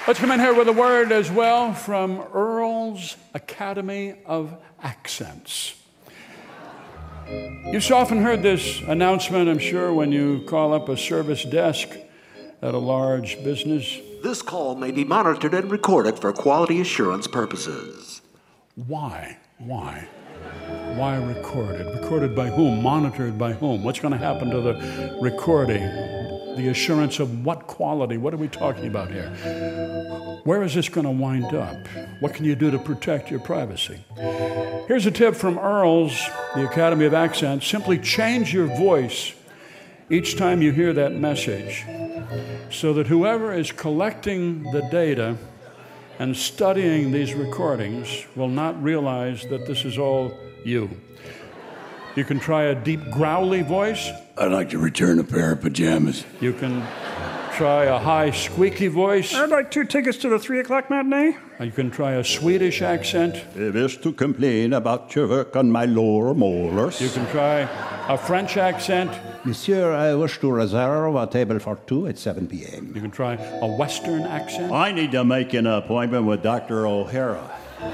Let's come in here with a word as well from Earl's Academy of Accents. You've often heard this announcement, I'm sure, when you call up a service desk at a large business. This call may be monitored and recorded for quality assurance purposes. Why? Why recorded? Recorded by whom? Monitored by whom? What's going to happen to the recording? The assurance of what quality? What are we talking about here? Where is this going to wind up? What can you do to protect your privacy? Here's a tip from Earl's, the Academy of Accents. Simply change your voice each time you hear that message so that whoever is collecting the data and studying these recordings will not realize that this is all you. You can try a deep, growly voice. I'd like to return a pair of pajamas. You can try a high, squeaky voice. I'd like 2 tickets to the 3 o'clock matinee. You can try a Swedish accent. I wish to complain about your work on my lower molars. You can try a French accent. Monsieur, I wish to reserve a table for 2 at 7 p.m. You can try a Western accent. I need to make an appointment with Dr. O'Hara.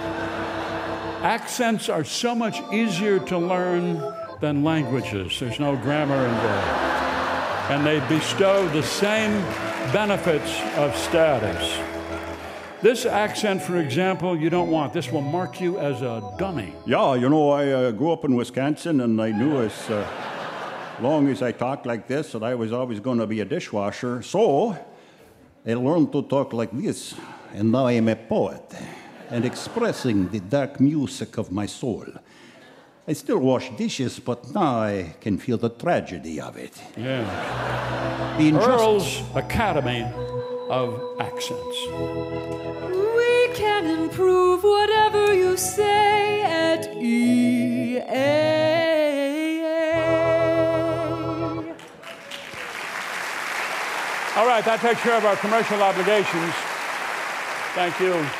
Accents are so much easier to learn than languages. There's no grammar involved. And they bestow the same benefits of status. This accent, for example, you don't want. This will mark you as a dummy. Yeah, I grew up in Wisconsin, and I knew as long as I talked like this that I was always going to be a dishwasher. So I learned to talk like this, and now I am a poet and expressing the dark music of my soul. I still wash dishes, but now I can feel the tragedy of it. Yeah. The Earl's Academy of Accents. We can improve whatever you say at EA. All right, that takes care of our commercial obligations. Thank you.